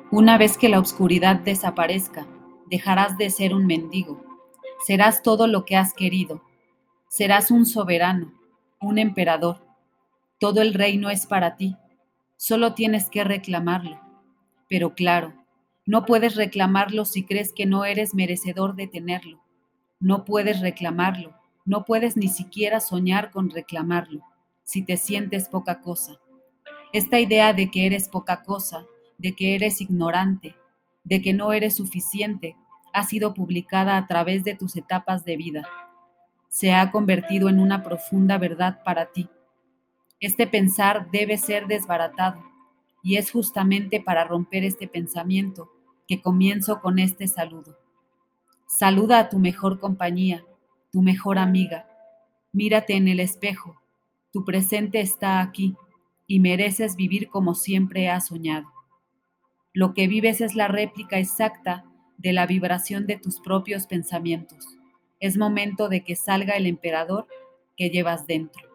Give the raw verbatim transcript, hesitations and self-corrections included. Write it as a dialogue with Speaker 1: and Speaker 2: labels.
Speaker 1: Una vez que la oscuridad desaparezca, dejarás de ser un mendigo. Serás todo lo que has querido. Serás un soberano, un emperador. Todo el reino es para ti. Solo tienes que reclamarlo. Pero claro, no puedes reclamarlo si crees que no eres merecedor de tenerlo. No puedes reclamarlo. No puedes ni siquiera soñar con reclamarlo, si te sientes poca cosa. Esta idea de que eres poca cosa, de que eres ignorante, de que no eres suficiente, ha sido publicada a través de tus etapas de vida. Se ha convertido en una profunda verdad para ti. Este pensar debe ser desbaratado, y es justamente para romper este pensamiento que comienzo con este saludo. Saluda a tu mejor compañía, tu mejor amiga. Mírate en el espejo. Tu presente está aquí y mereces vivir como siempre has soñado. Lo que vives es la réplica exacta de la vibración de tus propios pensamientos. Es momento de que salga el emperador que llevas dentro.